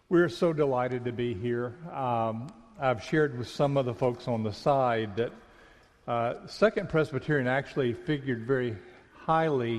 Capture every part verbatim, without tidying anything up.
We're so delighted to be here. Um, I've shared with some of the folks on the side that uh, Second Presbyterian actually figured very highly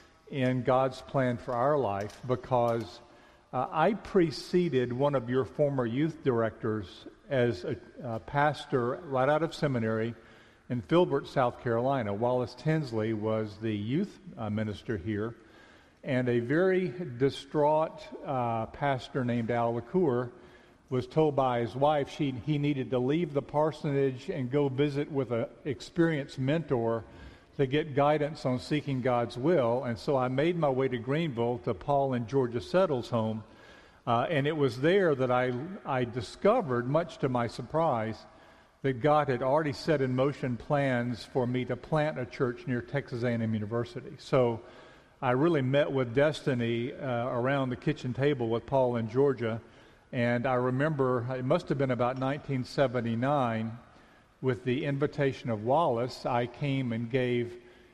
in God's plan for our life because uh, I preceded one of your former youth directors as a, a pastor right out of seminary in Filbert, South Carolina. Wallace Tinsley was the youth uh, minister here. And a very distraught uh, pastor named Al LaCour was told by his wife she, he needed to leave the parsonage and go visit with an experienced mentor to get guidance on seeking God's will. And so I made my way to Greenville to Paul and Georgia Settle's home. Uh, and it was there that I, I discovered, much to my surprise, that God had already set in motion plans for me to plant a church near Texas A and M University. So I really met with destiny uh, around the kitchen table with Paul in Georgia, and I remember it must have been about nineteen seventy-nine. With the invitation of Wallace, I came and gave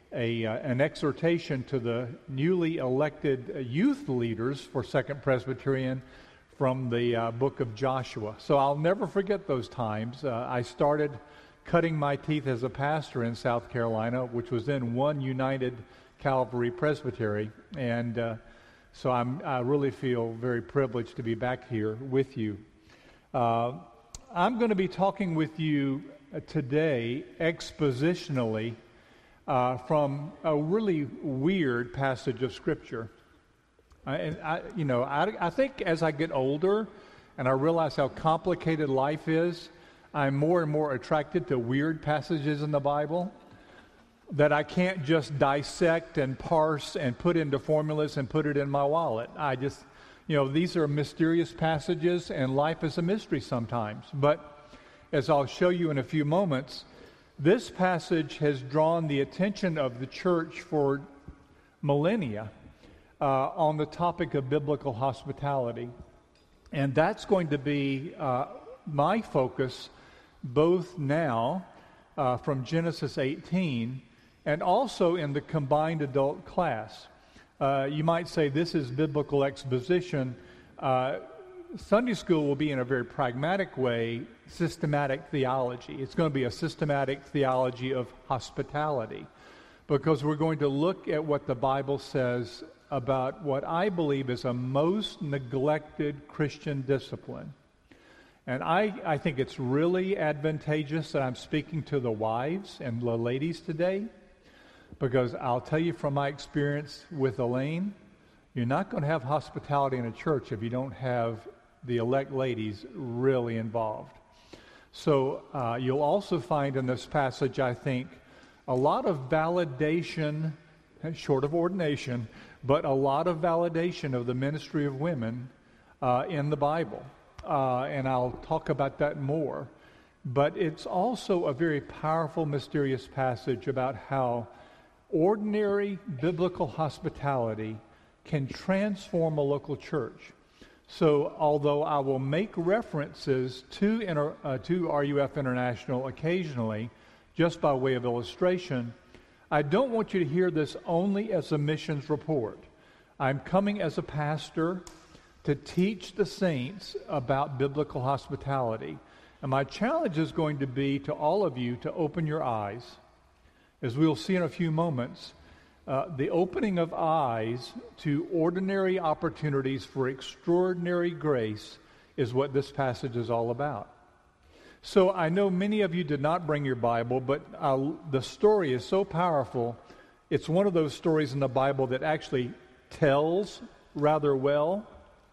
a uh, an exhortation to the newly elected uh, youth leaders for Second Presbyterian from the uh, book of Joshua. So I'll never forget those times. Uh, I started cutting my teeth as a pastor in South Carolina, which was then one United Calvary Presbytery, and uh, so I'm, I really feel very privileged to be back here with you. Uh, I'm going to be talking with you today expositionally uh, from a really weird passage of Scripture. Uh, and I, you know, I, I think as I get older and I realize how complicated life is, I'm more and more attracted to weird passages in the Bible that I can't just dissect and parse and put into formulas and put it in my wallet. I just, you know, these are mysterious passages, and life is a mystery sometimes. But as I'll show you in a few moments, this passage has drawn the attention of the church for millennia uh, on the topic of biblical hospitality. And that's going to be uh, my focus both now uh, from Genesis eighteen and also in the combined adult class. Uh, you might say this is biblical exposition. Uh, Sunday school will be, in a very pragmatic way, systematic theology. It's going to be a systematic theology of hospitality because we're going to look at what the Bible says about what I believe is a most neglected Christian discipline. And I, I think it's really advantageous that I'm speaking to the wives and the ladies today, because I'll tell you from my experience with Elaine, you're not going to have hospitality in a church if you don't have the elect ladies really involved. So uh, you'll also find in this passage, I think, a lot of validation, short of ordination, but a lot of validation of the ministry of women uh, in the Bible. Uh, and I'll talk about that more. But it's also a very powerful, mysterious passage about how ordinary biblical hospitality can transform a local church. So although I will make references to, inter, uh, to R U F International occasionally, just by way of illustration, I don't want you to hear this only as a missions report. I'm coming as a pastor to teach the saints about biblical hospitality. And my challenge is going to be to all of you to open your eyes. As we'll see in a few moments, uh, the opening of eyes to ordinary opportunities for extraordinary grace is what this passage is all about. So I know many of you did not bring your Bible, but uh, the story is so powerful. It's one of those stories in the Bible that actually tells rather well.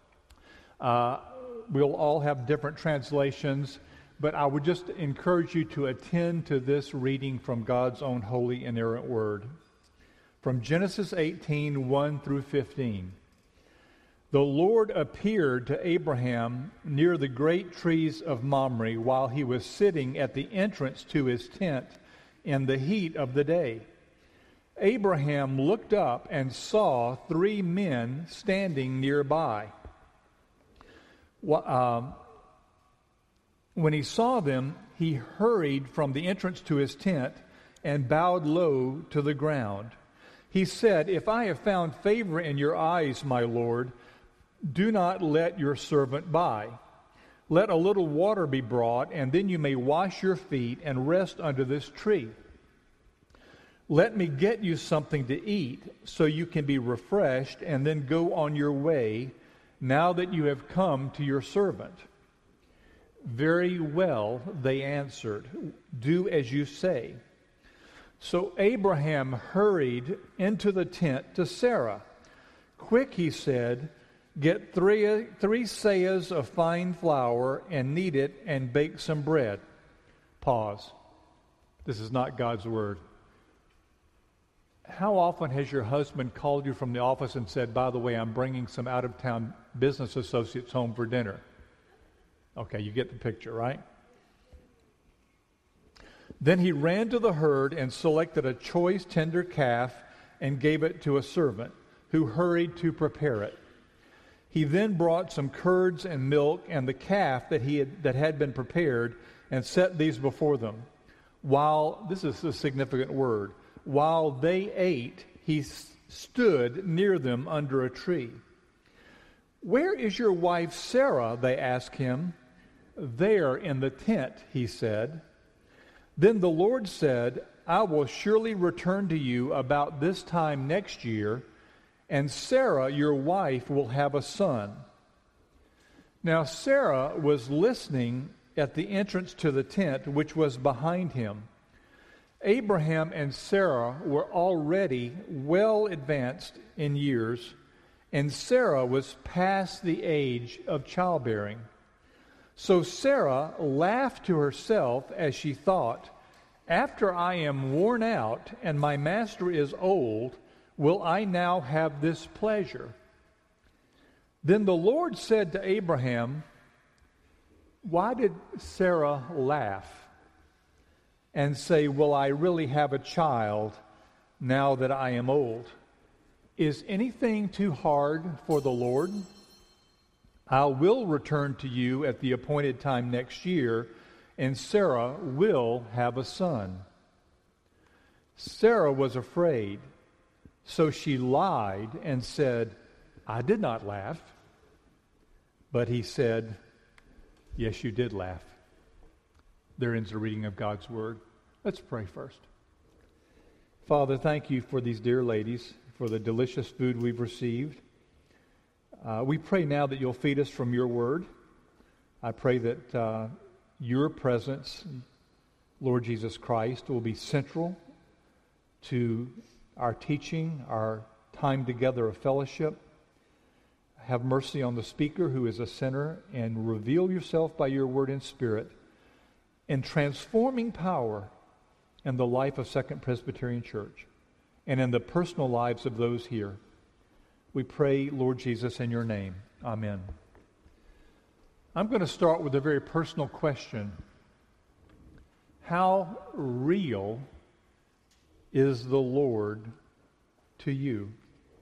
Uh, we'll all have different translations, but I would just encourage you to attend to this reading from God's own holy inerrant word. From Genesis eighteen, one through fifteen. The Lord appeared to Abraham near the great trees of Mamre while he was sitting at the entrance to his tent in the heat of the day. Abraham looked up and saw three men standing nearby. Um, when he saw them, he hurried from the entrance to his tent and bowed low to the ground. He said, "If I have found favor in your eyes, my Lord, Do not let your servant buy. Let a little water be brought, and then you may wash your feet and rest under this tree. Let me get you something to eat so you can be refreshed and then go on your way now that you have come to your servant." "Very well," they answered. "Do as you say." So Abraham hurried into the tent to Sarah. "Quick," he said, "get three, three seahs of fine flour and knead it and bake some bread." Pause. This is not God's word. How often has your husband called you from the office and said, "By the way, I'm bringing some out-of-town business associates home for dinner"? Okay, you get the picture, right? Then he ran to the herd and selected a choice tender calf and gave it to a servant, who hurried to prepare it. He then brought some curds and milk and the calf that he had, that had been prepared, and set these before them. While, this is a significant word, while they ate, he stood near them under a tree. "Where is your wife Sarah?" they asked him. "There in the tent," he said. Then the Lord said, "I will surely return to you about this time next year, and Sarah, your wife, will have a son." Now Sarah was listening at the entrance to the tent, which was behind him. Abraham and Sarah were already well advanced in years, and Sarah was past the age of childbearing. So Sarah laughed to herself as she thought, "After I am worn out and my master is old, will I now have this pleasure?" Then the Lord said to Abraham, "Why did Sarah laugh and say, 'Will I really have a child now that I am old?' Is anything too hard for the Lord? I will return to you at the appointed time next year, and Sarah will have a son." Sarah was afraid, so she lied and said, "I did not laugh." But he said, "Yes, you did laugh." There ends the reading of God's word. Let's pray first. Father, thank you for these dear ladies, for the delicious food we've received. Uh, we pray now that you'll feed us from your word. I pray that uh, your presence, Lord Jesus Christ, will be central to our teaching, our time together of fellowship. Have mercy on the speaker who is a sinner, and reveal yourself by your word and spirit in transforming power in the life of Second Presbyterian Church and in the personal lives of those here. We pray, Lord Jesus, in your name. Amen. I'm going to start with a very personal question. How real is the Lord to you?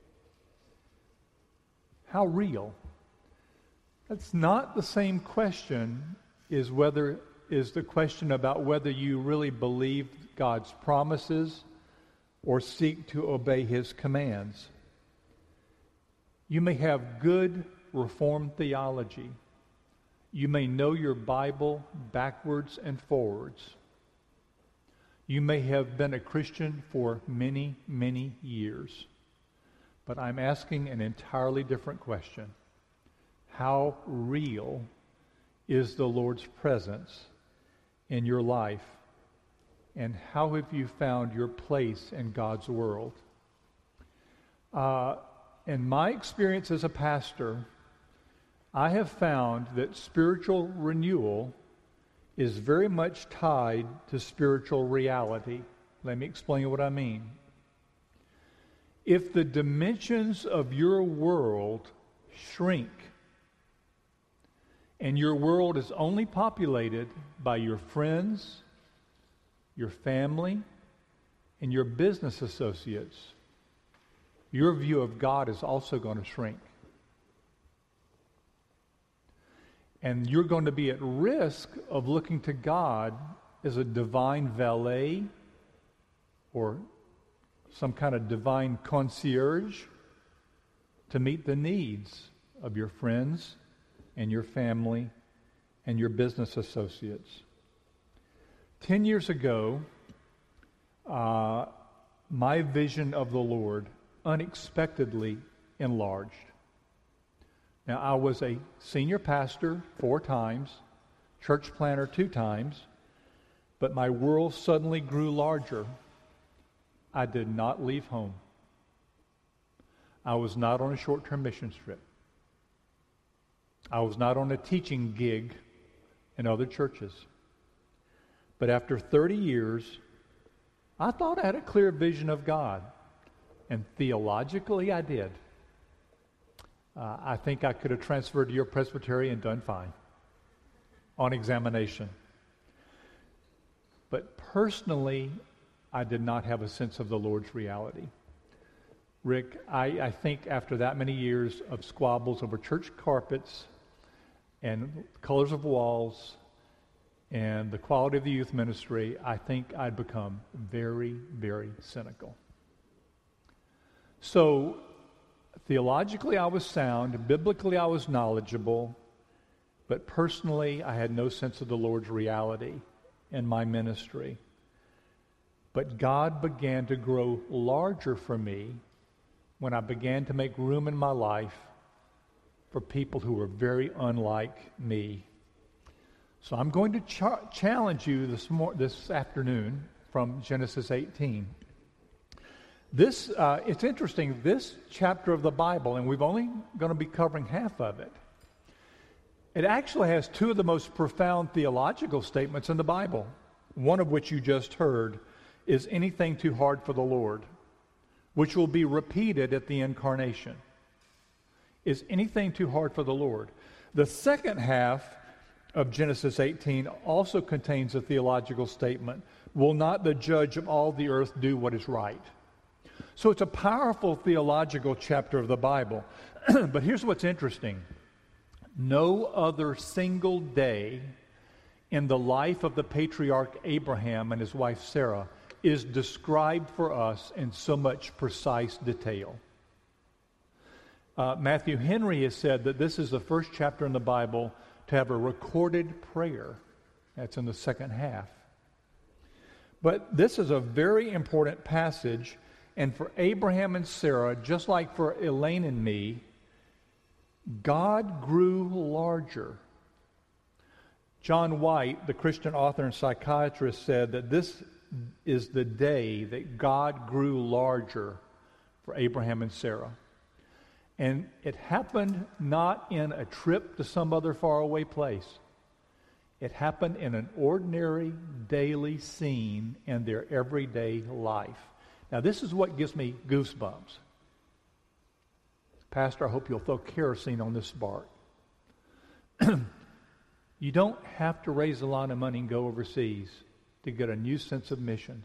How real? That's not the same question is whether is the question about whether you really believe God's promises or seek to obey his commands. You may have good Reformed theology. You may know your Bible backwards and forwards. You may have been a Christian for many, many years. But I'm asking an entirely different question. How real is the Lord's presence in your life? And how have you found your place in God's world? Uh, in my experience as a pastor, I have found that spiritual renewal is very much tied to spiritual reality. Let me explain what I mean. If the dimensions of your world shrink, and your world is only populated by your friends, your family, and your business associates, your view of God is also going to shrink. And you're going to be at risk of looking to God as a divine valet or some kind of divine concierge to meet the needs of your friends and your family and your business associates. Ten years ago, uh, my vision of the Lord unexpectedly enlarged. Now, I was a senior pastor four times, church planter two times, but my world suddenly grew larger. I did not leave home. I was not on a short-term mission trip. I was not on a teaching gig in other churches. But after thirty years, I thought I had a clear vision of God. And theologically, I did. Uh, I think I could have transferred to your presbytery and done fine on examination. But personally, I did not have a sense of the Lord's reality. Rick, I, I think after that many years of squabbles over church carpets and colors of walls and the quality of the youth ministry, I think I'd become very, very cynical. So, theologically I was sound, biblically I was knowledgeable, but personally I had no sense of the Lord's reality in my ministry. But God began to grow larger for me when I began to make room in my life for people who were very unlike me. So I'm going to ch- challenge you this mor- this afternoon from Genesis eighteen. This uh, it's interesting. This chapter of the Bible, and we're only going to be covering half of it. It actually has two of the most profound theological statements in the Bible. One of which you just heard is anything too hard for the Lord, which will be repeated at the incarnation. Is anything too hard for the Lord? The second half of Genesis eighteen also contains a theological statement, will not the judge of all the earth do what is right? So it's a powerful theological chapter of the Bible. But here's what's interesting. No other single day in the life of the patriarch Abraham and his wife Sarah is described for us in so much precise detail. Uh, Matthew Henry has said that this is the first chapter in the Bible to have a recorded prayer. That's in the second half. But this is a very important passage, and for Abraham and Sarah, just like for Elaine and me, God grew larger. John White, the Christian author and psychiatrist, said that this is the day that God grew larger for Abraham and Sarah. And it happened not in a trip to some other faraway place. It happened in an ordinary daily scene in their everyday life. Now, this is what gives me goosebumps. Pastor, I hope you'll throw kerosene on this spark. You don't have to raise a lot of money and go overseas to get a new sense of missions.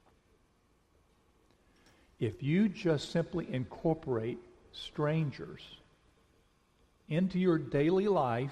If you just simply incorporate strangers into your daily life,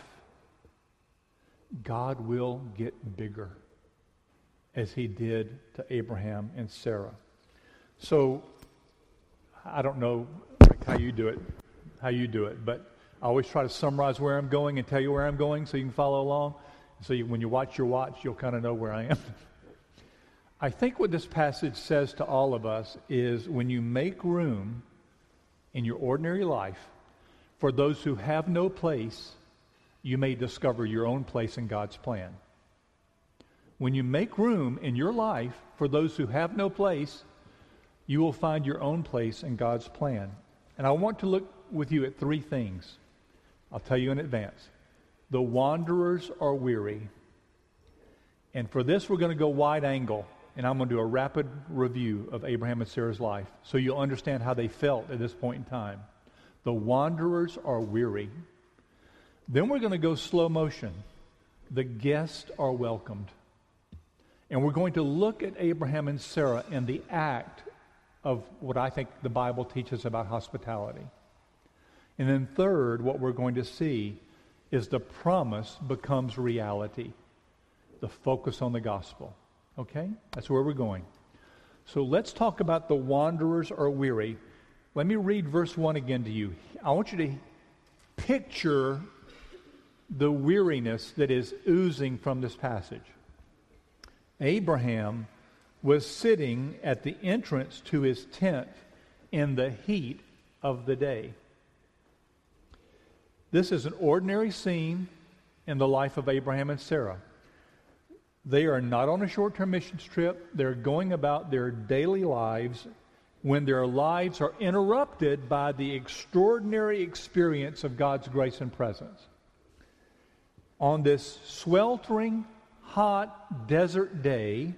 God will get bigger, as he did to Abraham and Sarah. So, I don't know how you do it, how you do it, but I always try to summarize where I'm going and tell you where I'm going so you can follow along. So you, when you watch your watch, you'll kind of know where I am. I think what this passage says to all of us is when you make room in your ordinary life for those who have no place, you may discover your own place in God's plan. When you make room in your life for those who have no place, you will find your own place in God's plan. And I want to look with you at three things. I'll tell you in advance. The wanderers are weary. And for this, we're going to go wide angle. And I'm going to do a rapid review of Abraham and Sarah's life so you'll understand how they felt at this point in time. The wanderers are weary. Then we're going to go slow motion. The guests are welcomed. And we're going to look at Abraham and Sarah and the act of what I think the Bible teaches about hospitality. And then third, what we're going to see is the promise becomes reality. The focus on the gospel. Okay? That's where we're going. So let's talk about the wanderers are weary. Let me read verse one again to you. I want you to picture the weariness that is oozing from this passage. Abraham was sitting at the entrance to his tent in the heat of the day. This is an ordinary scene in the life of Abraham and Sarah. They are not on a short-term missions trip. They're going about their daily lives when their lives are interrupted by the extraordinary experience of God's grace and presence. On this sweltering, hot desert day,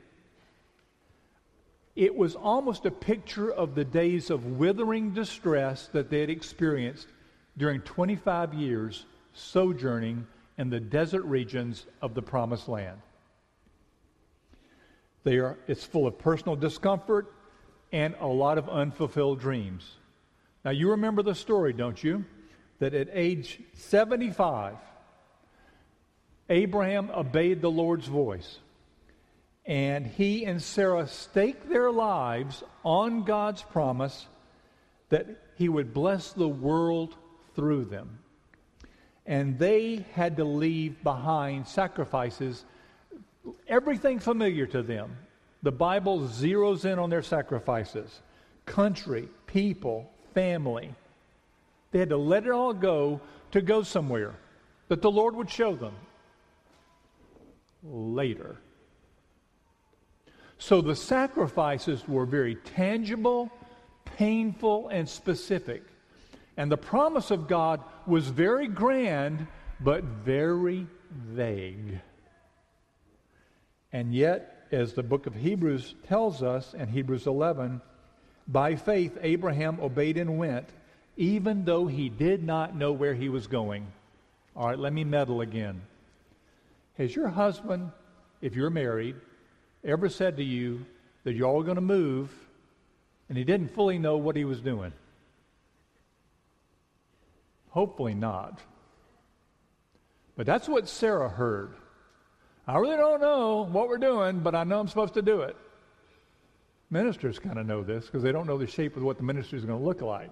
it was almost a picture of the days of withering distress that they had experienced during twenty-five years sojourning in the desert regions of the Promised Land. They are, it's full of personal discomfort and a lot of unfulfilled dreams. Now, you remember the story, don't you? That at age seventy-five, Abraham obeyed the Lord's voice. And he and Sarah staked their lives on God's promise that he would bless the world through them. And they had to leave behind sacrifices, everything familiar to them. The Bible zeroes in on their sacrifices. Country, people, family. They had to let it all go to go somewhere that the Lord would show them later. So the sacrifices were very tangible, painful, and specific. And the promise of God was very grand, but very vague. And yet, as the book of Hebrews tells us in Hebrews eleven, by faith Abraham obeyed and went, even though he did not know where he was going. All right, let me meddle again. Has your husband, if you're married, ever said to you that you're all going to move and he didn't fully know what he was doing? Hopefully not. But that's what Sarah heard. I really don't know what we're doing, but I know I'm supposed to do it. Ministers kind of know this because they don't know the shape of what the ministry is going to look like.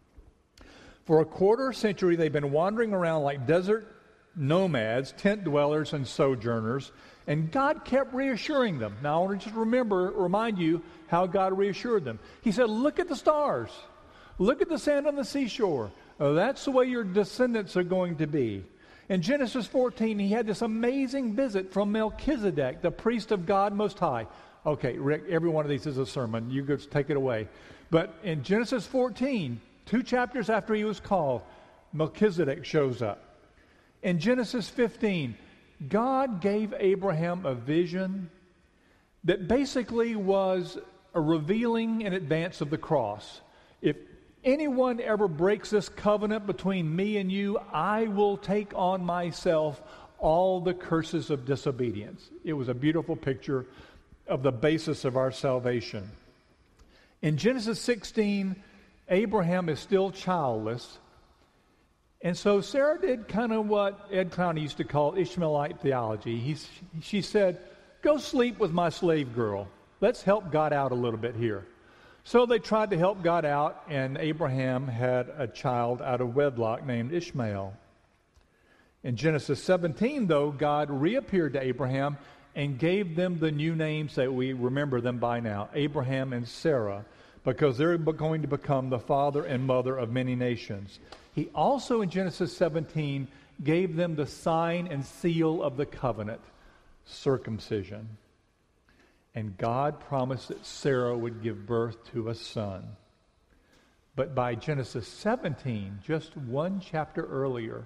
For a quarter century, they've been wandering around like desert nomads, tent dwellers, and sojourners, and God kept reassuring them. Now, I want to just remember, remind you how God reassured them. He said, look at the stars. Look at the sand on the seashore. Oh, that's the way your descendants are going to be. In Genesis fourteen, he had this amazing visit from Melchizedek, the priest of God Most High. Okay, Rick, every one of these is a sermon. You go take it away. But in Genesis fourteen, two chapters after he was called, Melchizedek shows up. In Genesis fifteen, God gave Abraham a vision that basically was a revealing in advance of the cross. If anyone ever breaks this covenant between me and you, I will take on myself all the curses of disobedience. It was a beautiful picture of the basis of our salvation. In Genesis sixteen, Abraham is still childless. And so Sarah did kind of what Ed Clowney used to call Ishmaelite theology. He, she said, go sleep with my slave girl. Let's help God out a little bit here. So they tried to help God out, and Abraham had a child out of wedlock named Ishmael. In Genesis seventeen, though, God reappeared to Abraham and gave them the new names that we remember them by now, Abraham and Sarah, because they're going to become the father and mother of many nations. He also, in Genesis seventeen, gave them the sign and seal of the covenant, circumcision. And God promised that Sarah would give birth to a son. But by Genesis seventeen, just one chapter earlier,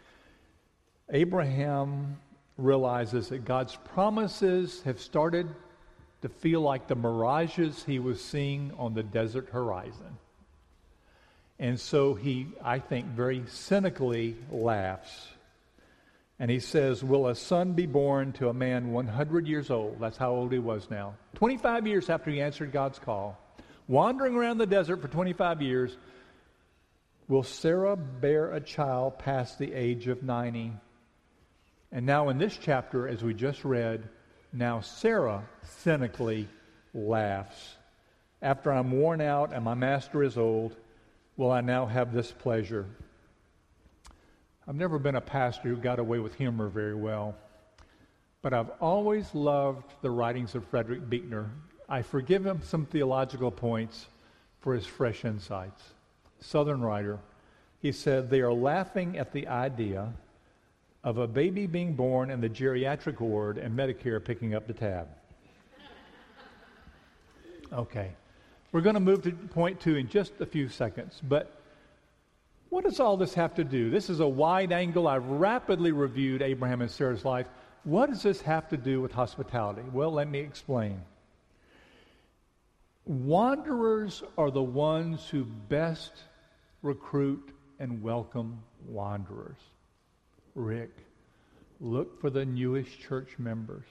Abraham realizes that God's promises have started to feel like the mirages he was seeing on the desert horizon. And so he, I think, very cynically laughs. And he says, will a son be born to a man one hundred years old? That's how old he was now. twenty-five years after he answered God's call. Wandering around the desert for twenty-five years. Will Sarah bear a child past the age of ninety? And now in this chapter, as we just read, now Sarah cynically laughs. After I'm worn out and my master is old, will I now have this pleasure? I've never been a pastor who got away with humor very well, but I've always loved the writings of Frederick Buechner. I forgive him some theological points for his fresh insights. Southern writer, he said, they are laughing at the idea of a baby being born in the geriatric ward and Medicare picking up the tab. Okay, we're going to move to point two in just a few seconds, but what does all this have to do? This is a wide angle. I've rapidly reviewed Abraham and Sarah's life. What does this have to do with hospitality? Well, let me explain. Wanderers are the ones who best recruit and welcome wanderers. Rick, look for the newest church members.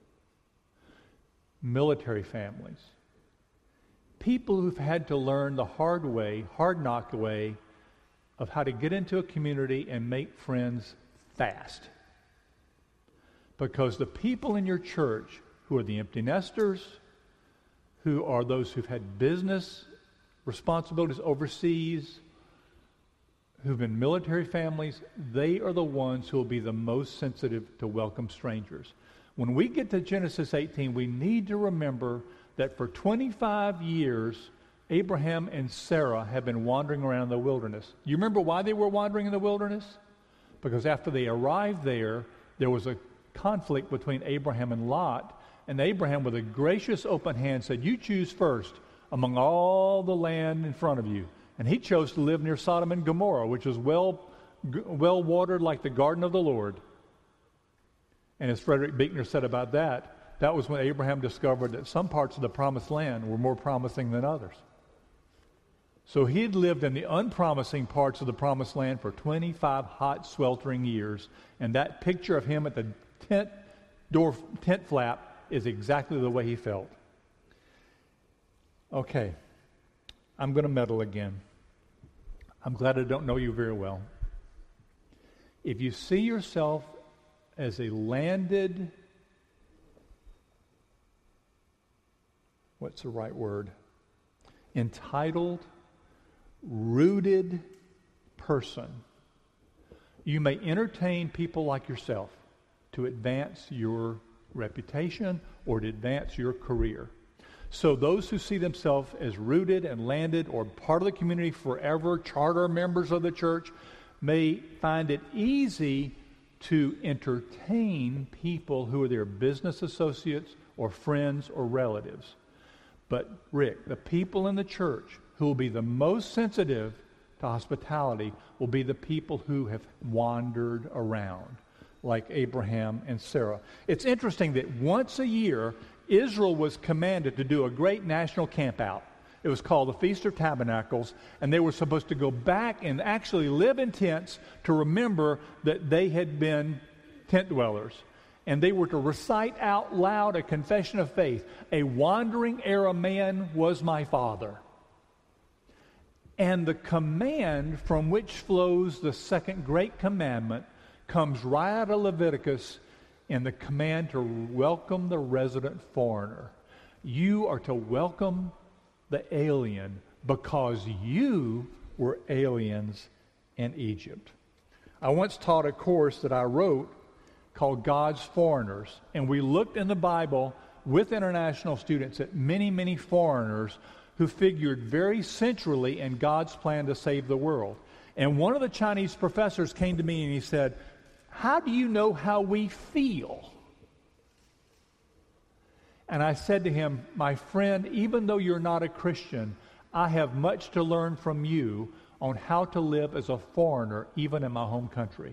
Military families. People who've had to learn the hard way, hard knock way, of how to get into a community and make friends fast. Because the people in your church who are the empty nesters, who are those who've had business responsibilities overseas, who've been military families, they are the ones who will be the most sensitive to welcome strangers. When we get to Genesis eighteen, we need to remember that for twenty-five years, Abraham and Sarah have been wandering around the wilderness. You remember why they were wandering in the wilderness? Because after they arrived there, there was a conflict between Abraham and Lot, and Abraham, with a gracious open hand, said, you choose first among all the land in front of you. And he chose to live near Sodom and Gomorrah, which is well, well watered like the garden of the Lord. And as Frederick Buechner said about that, that was when Abraham discovered that some parts of the promised land were more promising than others. So he had lived in the unpromising parts of the promised land for twenty-five hot, sweltering years. And that picture of him at the tent door, tent flap is exactly the way he felt. Okay, I'm going to meddle again. I'm glad I don't know you very well. If you see yourself as a landed, what's the right word? Entitled, rooted person, you may entertain people like yourself to advance your reputation or to advance your career. So those who see themselves as rooted and landed or part of the community forever, charter members of the church, may find it easy to entertain people who are their business associates or friends or relatives. But Rick, the people in the church who will be the most sensitive to hospitality will be the people who have wandered around, like Abraham and Sarah. It's interesting that once a year, Israel was commanded to do a great national camp out. It was called the Feast of Tabernacles, and they were supposed to go back and actually live in tents to remember that they had been tent dwellers. And they were to recite out loud a confession of faith. A wandering Aramean was my father. And the command from which flows the second great commandment comes right out of Leviticus in the command to welcome the resident foreigner. You are to welcome the alien because you were aliens in Egypt. I once taught a course that I wrote called God's Foreigners, and we looked in the Bible with international students at many, many foreigners who figured very centrally in God's plan to save the world. And one of the Chinese professors came to me and he said, how do you know how we feel? And I said to him, my friend, even though you're not a Christian, I have much to learn from you on how to live as a foreigner, even in my home country.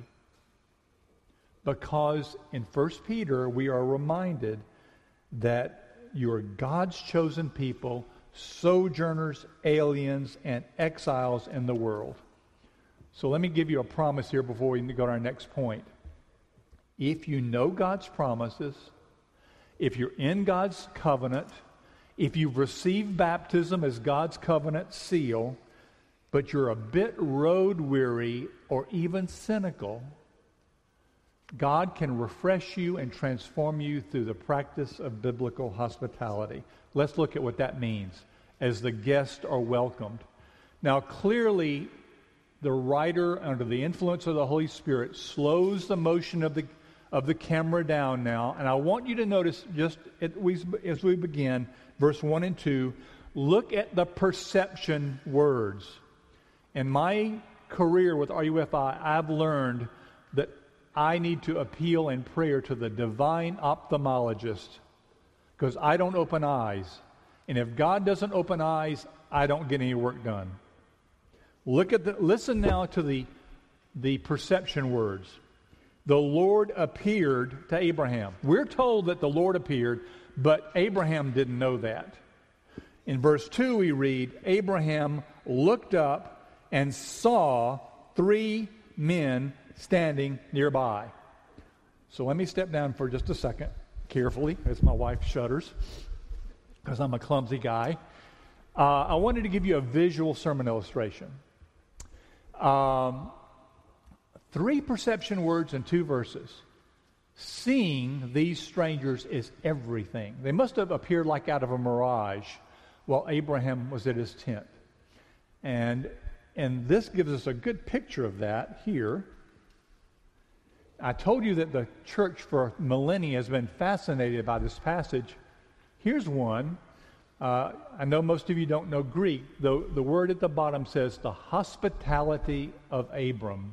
Because in First Peter, we are reminded that you're God's chosen people, sojourners, aliens, and exiles in the world. So let me give you a promise here before we go to our next point. If you know God's promises, if you're in God's covenant, if you've received baptism as God's covenant seal, but you're a bit road weary or even cynical, God can refresh you and transform you through the practice of biblical hospitality. Let's look at what that means as the guests are welcomed. Now, clearly, the writer, under the influence of the Holy Spirit, slows the motion of the of the camera down now. And I want you to notice, just as we, as we begin, verse one and two, look at the perception words. In my career with R U F I, I've learned that I need to appeal in prayer to the divine ophthalmologist, because I don't open eyes. And if God doesn't open eyes, I don't get any work done. Look at the, listen now to the, the perception words. The Lord appeared to Abraham. We're told that the Lord appeared, but Abraham didn't know that. In verse two we read, Abraham looked up and saw three men standing nearby. So let me step down for just a second, carefully, as my wife shudders, because I'm a clumsy guy. Uh, I wanted to give you a visual sermon illustration. Um, three perception words in two verses. Seeing these strangers is everything. They must have appeared like out of a mirage while Abraham was at his tent. And, and this gives us a good picture of that here. I told you that the church for millennia has been fascinated by this passage. Here's one. Uh, I know most of you don't know Greek. The, the word at the bottom says the hospitality of Abram.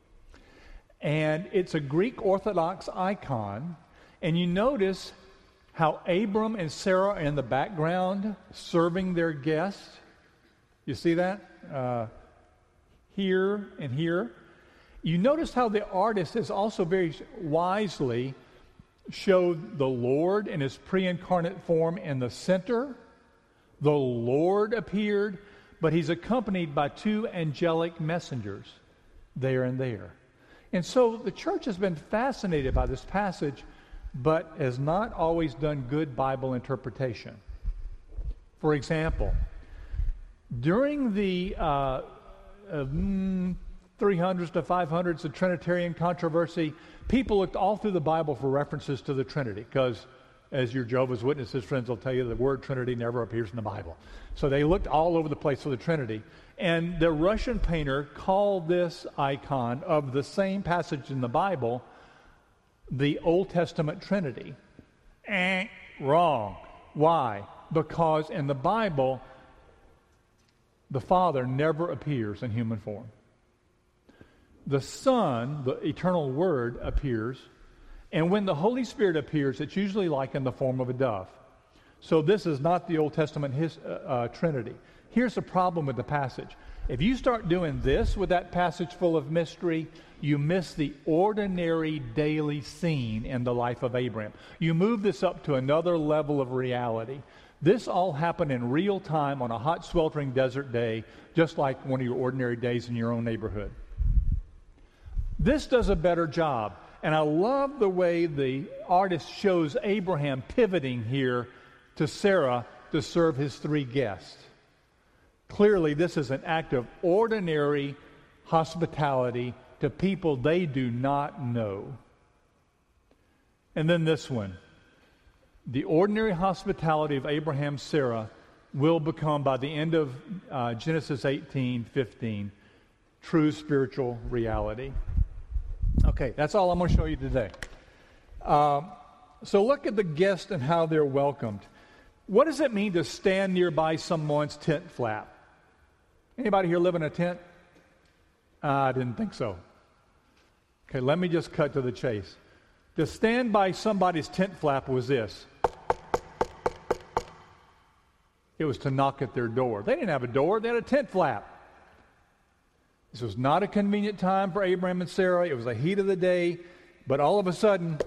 And it's a Greek Orthodox icon. And you notice how Abram and Sarah are in the background serving their guests. You see that? Uh, here and here. You notice how the artist has also very wisely showed the Lord in his pre-incarnate form in the center. The Lord appeared, but he's accompanied by two angelic messengers there and there. And so the church has been fascinated by this passage, but has not always done good Bible interpretation. For example, during the uh, uh, mm, three hundreds to five hundreds of Trinitarian controversy, people looked all through the Bible for references to the Trinity, because as your Jehovah's Witnesses friends will tell you, the word Trinity never appears in the Bible. So they looked all over the place for the Trinity. And the Russian painter called this icon of the same passage in the Bible the Old Testament Trinity. Eh, wrong. Why? Because in the Bible, the Father never appears in human form. The Son, the eternal Word, appears, and when the Holy Spirit appears, it's usually like in the form of a dove. So this is not the Old Testament his, uh, uh, Trinity. Here's the problem with the passage. If you start doing this with that passage full of mystery, you miss the ordinary daily scene in the life of Abraham. You move this up to another level of reality. This all happened in real time on a hot, sweltering desert day, just like one of your ordinary days in your own neighborhood. This does a better job. And I love the way the artist shows Abraham pivoting here to Sarah to serve his three guests. Clearly, this is an act of ordinary hospitality to people they do not know. And then this one. The ordinary hospitality of Abraham and Sarah will become, by the end of uh, Genesis eighteen fifteen, true spiritual reality. Okay, that's all I'm going to show you today. Um, so look at the guests and how they're welcomed. What does it mean to stand nearby someone's tent flap? Anybody here live in a tent? Uh, I didn't think so. Okay, let me just cut to the chase. To stand by somebody's tent flap was this. It was to knock at their door. They didn't have a door, they had a tent flap. This was not a convenient time for Abraham and Sarah. It was the heat of the day. But all of a sudden,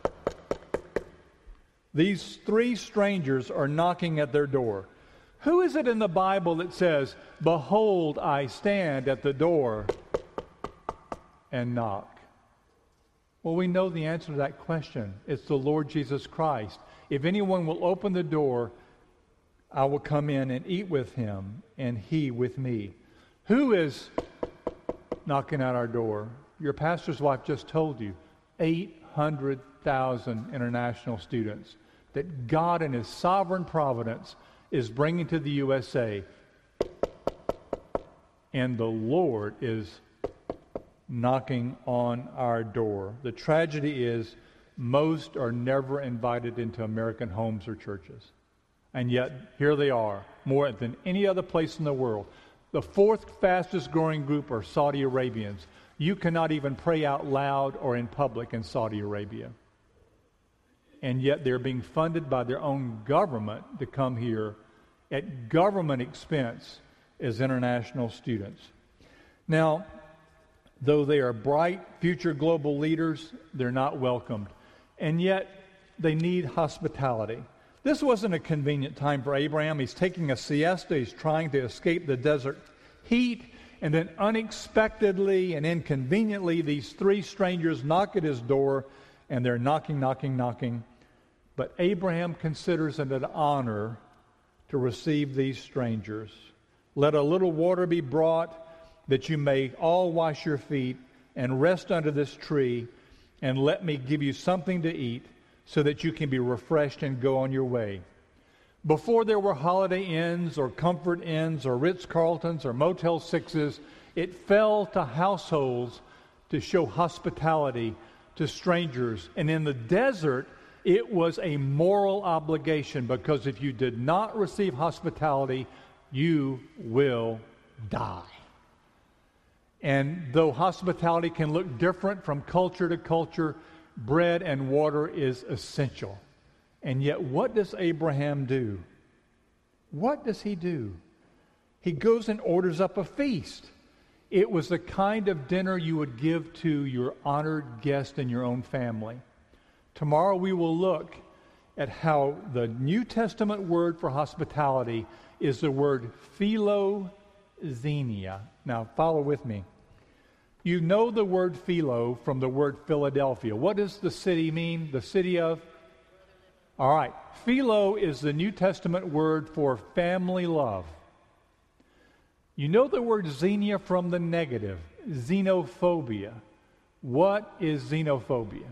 these three strangers are knocking at their door. Who is it in the Bible that says, "Behold, I stand at the door and knock"? Well, we know the answer to that question. It's the Lord Jesus Christ. If anyone will open the door, I will come in and eat with him, and he with me. Who is knocking at our door? Your pastor's wife just told you, eight hundred thousand international students that God in his sovereign providence is bringing to the U S A. and the Lord is knocking on our door. The tragedy is most are never invited into American homes or churches. And yet, here they are, more than any other place in the world. The fourth fastest growing group are Saudi Arabians. You cannot even pray out loud or in public in Saudi Arabia. And yet they're being funded by their own government to come here at government expense as international students. Now, though they are bright future global leaders, they're not welcomed. And yet they need hospitality. This wasn't a convenient time for Abraham. He's taking a siesta. He's trying to escape the desert heat. And then unexpectedly and inconveniently, these three strangers knock at his door, and they're knocking, knocking, knocking. But Abraham considers it an honor to receive these strangers. Let a little water be brought that you may all wash your feet and rest under this tree, and let me give you something to eat so that you can be refreshed and go on your way. Before there were Holiday Inns or Comfort Inns or Ritz-Carltons or Motel Sixes, it fell to households to show hospitality to strangers. And in the desert, it was a moral obligation, because if you did not receive hospitality, you will die. And though hospitality can look different from culture to culture, bread and water is essential. And yet, what does Abraham do? What does he do? He goes and orders up a feast. It was the kind of dinner you would give to your honored guest in your own family. Tomorrow we will look at how the New Testament word for hospitality is the word philoxenia. Now, follow with me. You know the word philo from the word Philadelphia. What does the city mean? The city of? All right. Philo is the New Testament word for family love. You know the word xenia from the negative, xenophobia. What is xenophobia?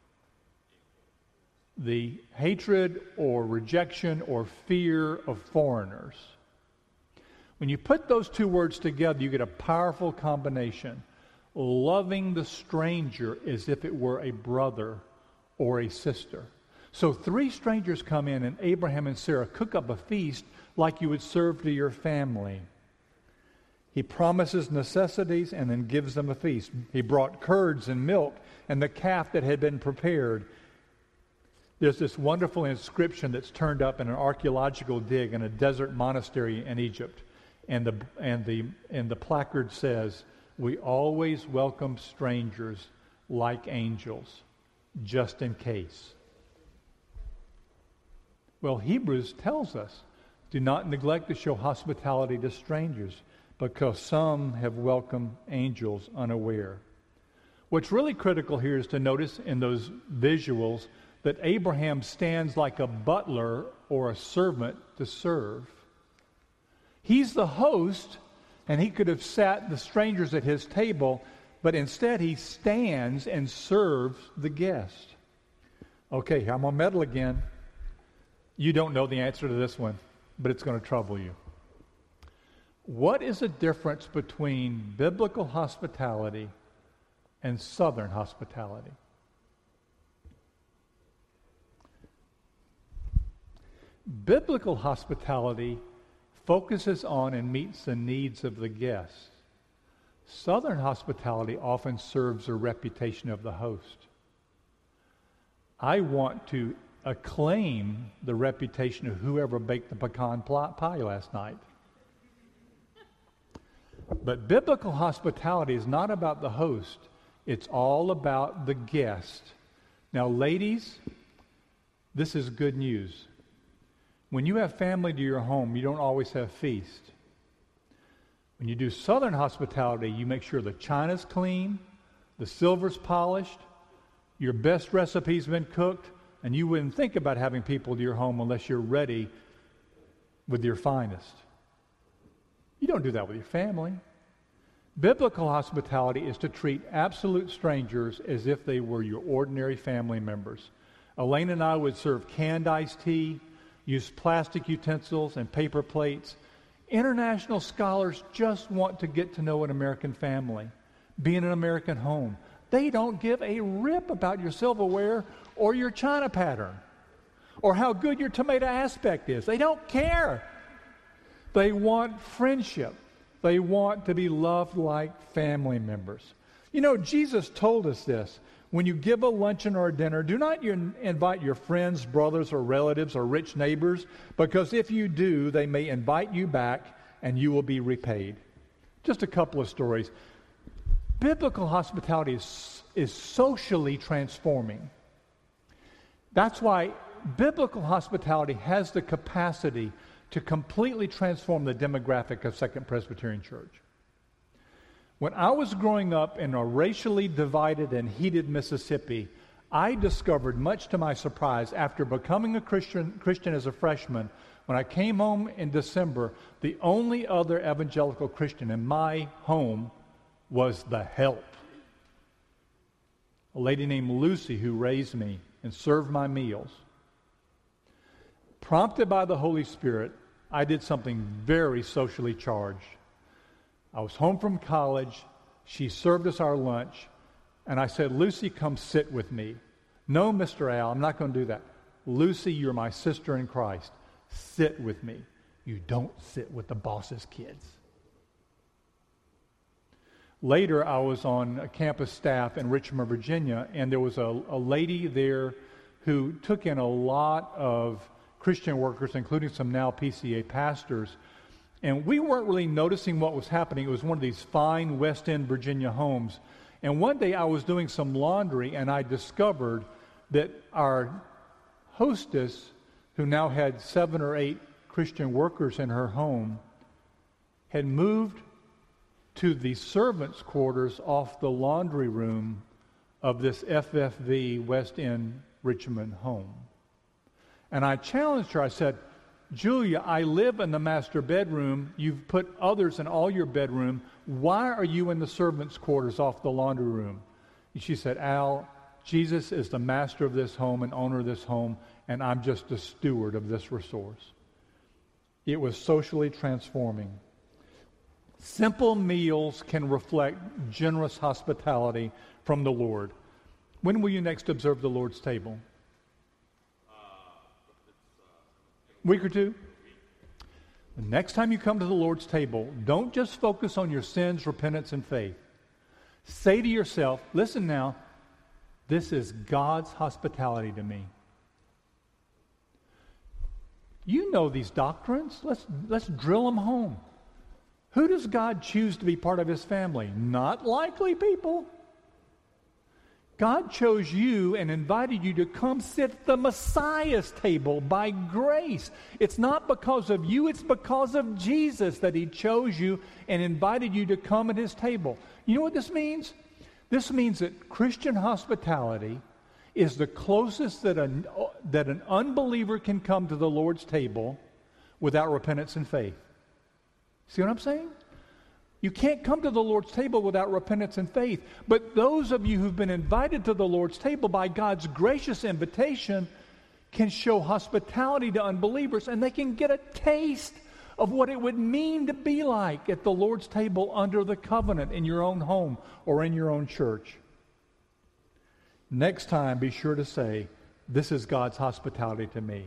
The hatred or rejection or fear of foreigners. When you put those two words together, you get a powerful combination. Loving the stranger as if it were a brother or a sister. So three strangers come in, and Abraham and Sarah cook up a feast like you would serve to your family. He promises necessities and then gives them a feast. He brought curds and milk and the calf that had been prepared. There's this wonderful inscription that's turned up in an archaeological dig in a desert monastery in Egypt. And the, and the, and the placard says, "We always welcome strangers like angels, just in case." Well, Hebrews tells us, do not neglect to show hospitality to strangers, because some have welcomed angels unaware. What's really critical here is to notice in those visuals that Abraham stands like a butler or a servant to serve. He's the host, and he could have sat the strangers at his table, but instead he stands and serves the guest. Okay, I'm going to meddle again. You don't know the answer to this one, but it's going to trouble you. What is the difference between biblical hospitality and Southern hospitality? Biblical hospitality focuses on and meets the needs of the guest. Southern hospitality often serves the reputation of the host. I want to acclaim the reputation of whoever baked the pecan pie last night. But biblical hospitality is not about the host. It's all about the guest. Now, ladies, this is good news. When you have family to your home, you don't always have feast. When you do Southern hospitality, you make sure the china's clean, the silver's polished, your best recipe's been cooked, and you wouldn't think about having people to your home unless you're ready with your finest. You don't do that with your family. Biblical hospitality is to treat absolute strangers as if they were your ordinary family members. Elaine and I would serve canned iced tea, use plastic utensils and paper plates, International scholars just want to get to know an American family, be in an American home. They don't give a rip about your silverware or your china pattern or how good your tomato aspect is. They don't care. They want friendship. They want to be loved like family members. You know, Jesus told us this. When you give a luncheon or a dinner, do not you invite your friends, brothers, or relatives, or rich neighbors, because if you do, they may invite you back and you will be repaid. Just a couple of stories. Biblical hospitality is, is socially transforming. That's why biblical hospitality has the capacity to completely transform the demographic of Second Presbyterian Church. When I was growing up in a racially divided and heated Mississippi, I discovered, much to my surprise, after becoming a Christian, Christian as a freshman, when I came home in December, the only other evangelical Christian in my home was the help. A lady named Lucy who raised me and served my meals. Prompted by the Holy Spirit, I did something very socially charged. I was home from college. She served us our lunch. And I said, Lucy, come sit with me. No, Mister Al, I'm not going to do that. Lucy, you're my sister in Christ. Sit with me. You don't sit with the boss's kids. Later, I was on a campus staff in Richmond, Virginia, and there was a, a lady there who took in a lot of Christian workers, including some now P C A pastors. And we weren't really noticing what was happening. It was one of these fine West End Virginia homes. And one day I was doing some laundry, and I discovered that our hostess, who now had seven or eight Christian workers in her home, had moved to the servants' quarters off the laundry room of this F F V West End Richmond home. And I challenged her. I said, Julia, I live in the master bedroom. You've put others in all your bedroom. Why are you in the servants' quarters off the laundry room? And she said, Al, Jesus is the master of this home and owner of this home, and I'm just a steward of this resource. It was socially transforming. Simple meals can reflect generous hospitality from the Lord. When will you next observe the Lord's table? Week or two? The next time you come to the Lord's table, don't just focus on your sins, repentance, and faith. Say to yourself, listen now, this is God's hospitality to me. You know these doctrines. Let's, let's drill them home. Who does God choose to be part of his family? Not likely people. God chose you and invited you to come sit at the Messiah's table by grace. It's not because of you, it's because of Jesus that he chose you and invited you to come at his table. You know what this means? This means that Christian hospitality is the closest that, a, that an unbeliever can come to the Lord's table without repentance and faith. See what I'm saying? You can't come to the Lord's table without repentance and faith. But those of you who've been invited to the Lord's table by God's gracious invitation can show hospitality to unbelievers, and they can get a taste of what it would mean to be like at the Lord's table under the covenant in your own home or in your own church. Next time, be sure to say, this is God's hospitality to me.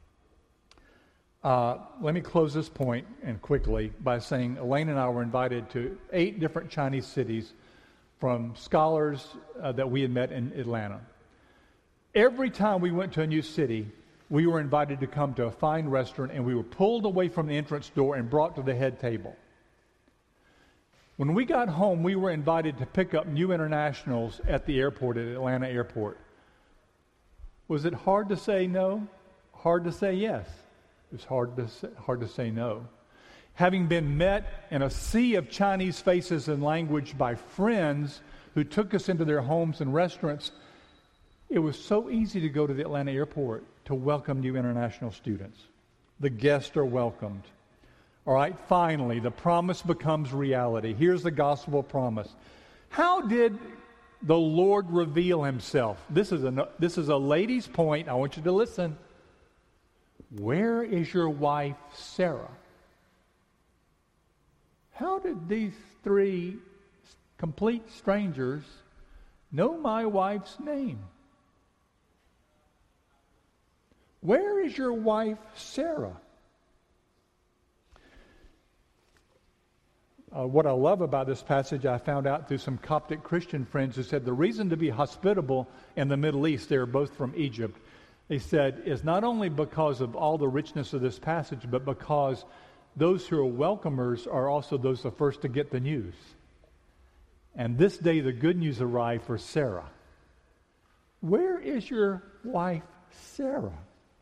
Uh, let me close this point and quickly by saying Elaine and I were invited to eight different Chinese cities from scholars uh, that we had met in Atlanta. Every time we went to a new city, we were invited to come to a fine restaurant, and we were pulled away from the entrance door and brought to the head table. When we got home, we were invited to pick up new internationals at the airport, at Atlanta Airport. Was it hard to say no? Hard to say yes? It was hard to say, hard to say no. Having been met in a sea of Chinese faces and language by friends who took us into their homes and restaurants, it was so easy to go to the Atlanta airport to welcome new international students. The guests are welcomed. All right, finally, the promise becomes reality. Here's the gospel promise. How did the Lord reveal himself? This is a, this is a lady's point. I want you to listen. Where is your wife, Sarah? how did these three complete strangers know my wife's name? Where is your wife, Sarah? Uh, what I love about this passage, I found out through some Coptic Christian friends who said the reason to be hospitable in the Middle East, they're both from Egypt, they said, is not only because of all the richness of this passage, but because those who are welcomers are also those the first to get the news. And this day the good news arrived for Sarah. Where is your wife, Sarah?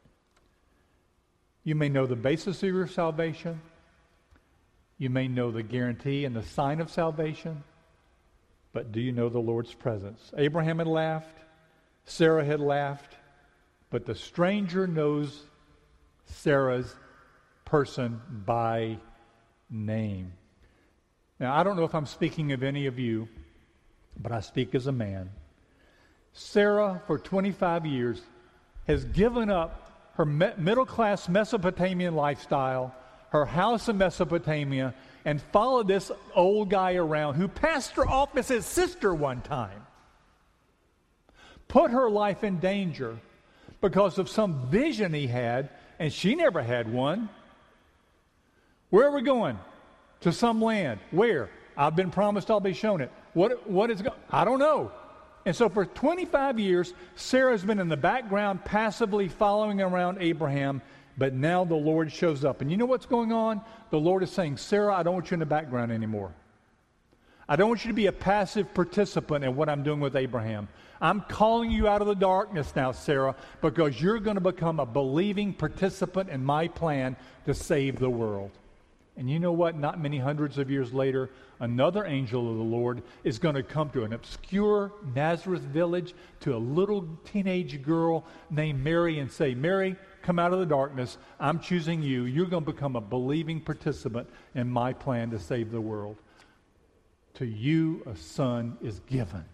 You may know the basis of your salvation. You may know the guarantee and the sign of salvation. But do you know the Lord's presence? Abraham had laughed. Sarah had laughed. But the stranger knows Sarah's person by name. Now, I don't know if I'm speaking of any of you, but I speak as a man. Sarah, for twenty-five years, has given up her me- middle-class Mesopotamian lifestyle, her house in Mesopotamia, and followed this old guy around who passed her off as his sister one time. Put her life in danger because of some vision he had, and she never had one. Where are we going? To some land. Where? I've been promised I'll be shown it. What, what is going? I don't know. And so for twenty-five years, Sarah's been in the background passively following around Abraham, but now the Lord shows up. And you know what's going on? The Lord is saying, Sarah, I don't want you in the background anymore. I don't want you to be a passive participant in what I'm doing with Abraham. I'm calling you out of the darkness now, Sarah, because you're going to become a believing participant in my plan to save the world. And you know what? Not many hundreds of years later, another angel of the Lord is going to come to an obscure Nazareth village to a little teenage girl named Mary and say, Mary, come out of the darkness. I'm choosing you. You're going to become a believing participant in my plan to save the world. To you a son is given.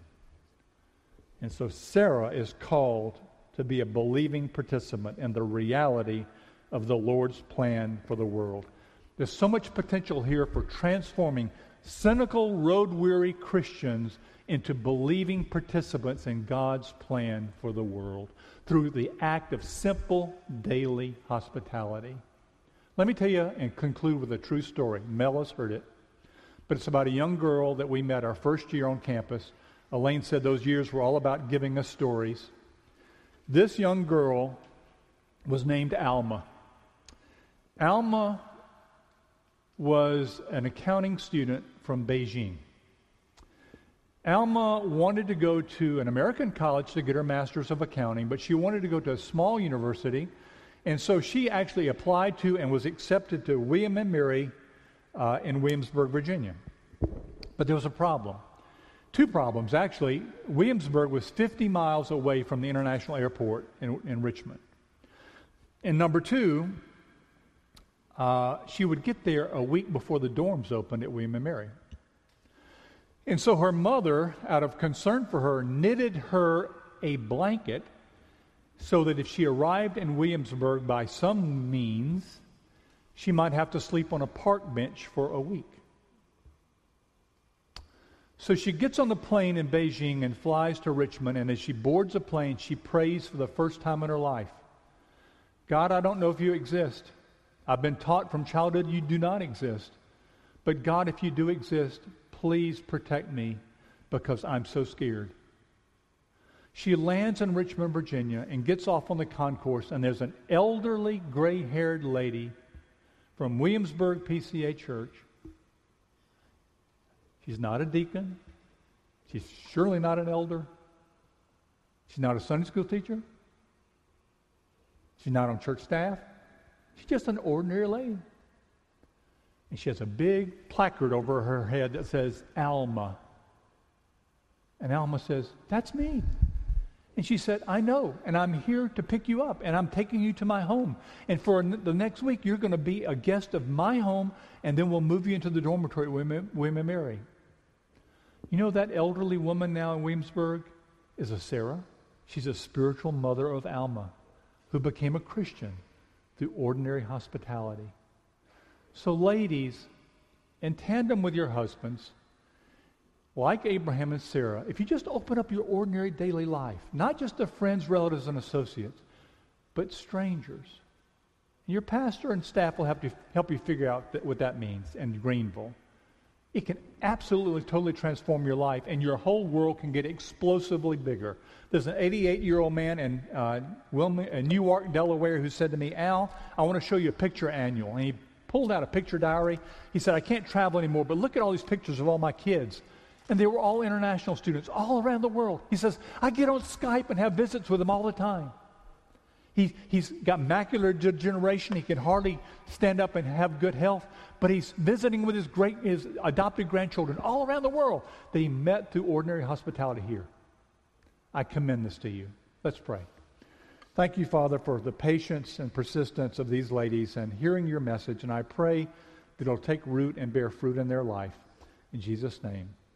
And so Sarah is called to be a believing participant in the reality of the Lord's plan for the world. There's so much potential here for transforming cynical, road-weary Christians into believing participants in God's plan for the world through the act of simple daily hospitality. Let me tell you and conclude with a true story. Mel has heard it, but it's about a young girl that we met our first year on campus. Elaine said those years were all about giving us stories. This young girl was named Alma. Alma was an accounting student from Beijing. Alma wanted to go to an American college to get her master's of accounting, but she wanted to go to a small university, and so she actually applied to and was accepted to William and Mary uh, in Williamsburg, Virginia. But there was a problem. Two problems, actually. Williamsburg was fifty miles away from the international airport in, in Richmond. And number two, Uh, she would get there a week before the dorms opened at William and Mary. And so her mother, out of concern for her, knitted her a blanket so that if she arrived in Williamsburg by some means, she might have to sleep on a park bench for a week. So she gets on the plane in Beijing and flies to Richmond, and as she boards the plane, she prays for the first time in her life, God, I don't know if you exist. I've been taught from childhood you do not exist. But God, if you do exist, please protect me because I'm so scared. She lands in Richmond, Virginia, and gets off on the concourse, and there's an elderly, gray-haired lady from Williamsburg P C A Church. She's not a deacon. She's surely not an elder. She's not a Sunday school teacher. She's not on church staff. She's just an ordinary lady. And she has a big placard over her head that says, Alma. And Alma says, that's me. And she said, I know, and I'm here to pick you up, and I'm taking you to my home. And for the next week, you're going to be a guest of my home, and then we'll move you into the dormitory with William and Mary. You know that elderly woman now in Williamsburg is a Sarah. She's a spiritual mother of Alma who became a Christian through ordinary hospitality. So ladies, in tandem with your husbands, like Abraham and Sarah, if you just open up your ordinary daily life, not just to friends, relatives, and associates, but strangers. Your pastor and staff will have to help you figure out that, what that means in Greenville. It can absolutely, totally transform your life, and your whole world can get explosively bigger. There's an eighty-eight-year-old man in, uh, Wilming, in Newark, Delaware, who said to me, Al, I want to show you a picture annual. And he pulled out a picture diary. He said, I can't travel anymore, but look at all these pictures of all my kids. And they were all international students all around the world. He says, I get on Skype and have visits with them all the time. He, he's got macular degeneration. He can hardly stand up and have good health. But he's visiting with his great, his adopted grandchildren all around the world that he met through ordinary hospitality here. I commend this to you. Let's pray. Thank you, Father, for the patience and persistence of these ladies and hearing your message. And I pray that it'll take root and bear fruit in their life. In Jesus' name.